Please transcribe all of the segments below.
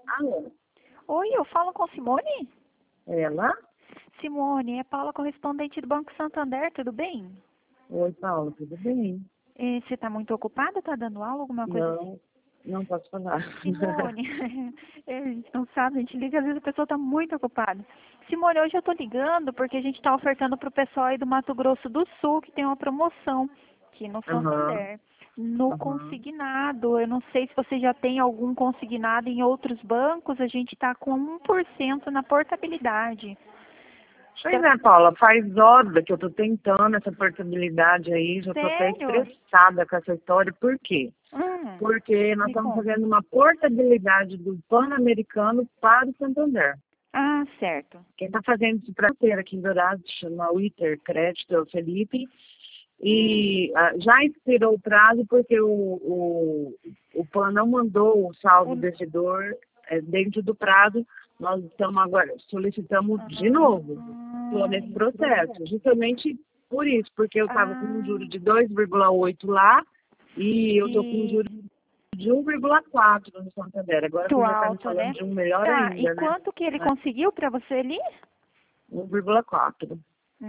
Alô? Oi, eu falo com Simone? Ela? Simone, é Paula, correspondente do Banco Santander, tudo bem? Oi, Paula, tudo bem? Você está muito ocupada? Está dando aula, alguma coisa assim? Não posso falar. Simone, a gente não sabe, a gente liga, às vezes a pessoa está muito ocupada. Simone, hoje eu estou ligando porque a gente está ofertando para o pessoal aí do Mato Grosso do Sul, que tem uma promoção aqui no Aham, Santander, no aham. consignado. Eu não sei se você já tem algum consignado em outros bancos, a gente está com 1% na portabilidade. Pois é, Paula, faz horas que eu tô tentando essa portabilidade aí, já tô até Sério? estressada com essa história. Por quê? Porque nós Me estamos conta. fazendo uma portabilidade do Pan-Americano para o Santander. Ah, certo. Quem está fazendo isso para ter aqui em Dourados chama o Iter Crédito, é o Felipe. E já expirou o prazo porque o PAN não mandou o saldo O- devedor dentro do prazo. Nós estamos agora, solicitamos de novo. Estou nesse processo, justamente por isso, porque eu estava com um juro ah, de 2,8 lá e eu estou com um e juro de 1,4 no Santander. Agora muito você já está me alto, falando né? de um melhor Tá, e ainda, né? quanto que ele conseguiu para você ali? 1,4.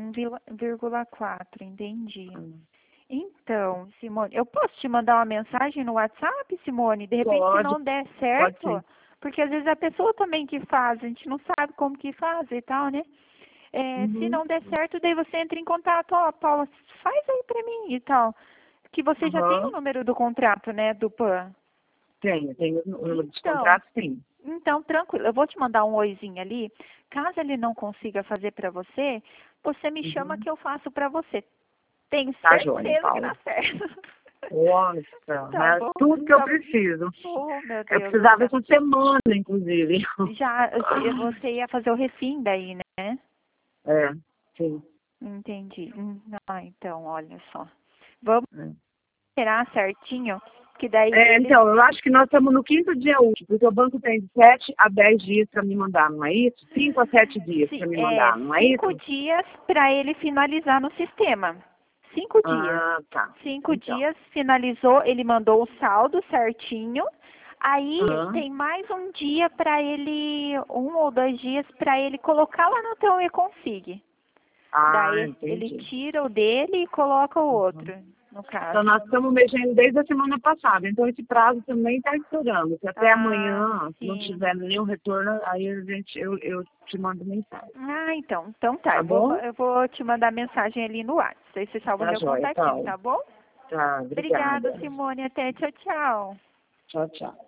1,4, entendi. Então, Simone, eu posso te mandar uma mensagem no WhatsApp, Simone? De repente, se Pode, não der pode certo, sim. porque às vezes a pessoa também que faz, a gente não sabe como que faz e tal, né? Se Uhum. não der certo, daí você entra em contato, ó, Paula, faz aí pra mim e tal. Que você já tem o Aham. número do contrato, né, do PAN. Tenho o número dos Então, contratos, sim. então, tranquilo, eu vou te mandar um oizinho ali. Caso ele não consiga fazer pra você, você me chama Uhum. que eu faço pra você. Tenho Tá joia, certeza que Paula. dá certo. Nossa, Tá é bom? tudo que eu Tá. preciso. Oh, meu Eu Deus do precisava céu. essa semana, inclusive. Já, você ia fazer o refim daí, né? É, sim. Entendi. Então, olha só. Vamos É. esperar certinho, que daí eles... Então, eu acho que nós estamos no quinto dia útil, porque o banco tem de 7 a 10 dias para me mandar, não é isso? 5 a 7 dias para me É mandar, não é 5 isso? dias para ele finalizar no sistema. 5 dias. Ah, tá. 5 Então. dias, finalizou, ele mandou o saldo certinho. Aí Aham. tem mais um dia para ele, 1 ou 2 dias para ele colocar lá no teu e-config. Ah, Daí ele entendi. tira o dele e coloca o Uhum. outro, no caso. Então, nós estamos mexendo desde a semana passada. Então, esse prazo também está estourando. Se até Ah, amanhã não sim. tiver nenhum retorno, aí eu te mando mensagem. Ah, então. Então tá. Tá bom? Eu vou te mandar mensagem ali no WhatsApp. Aí você salva o Tá meu joia, contatinho, Paulo. tá bom? Tá, Obrigada, obrigada. Simone. Até. Tchau, tchau. Tchau, tchau.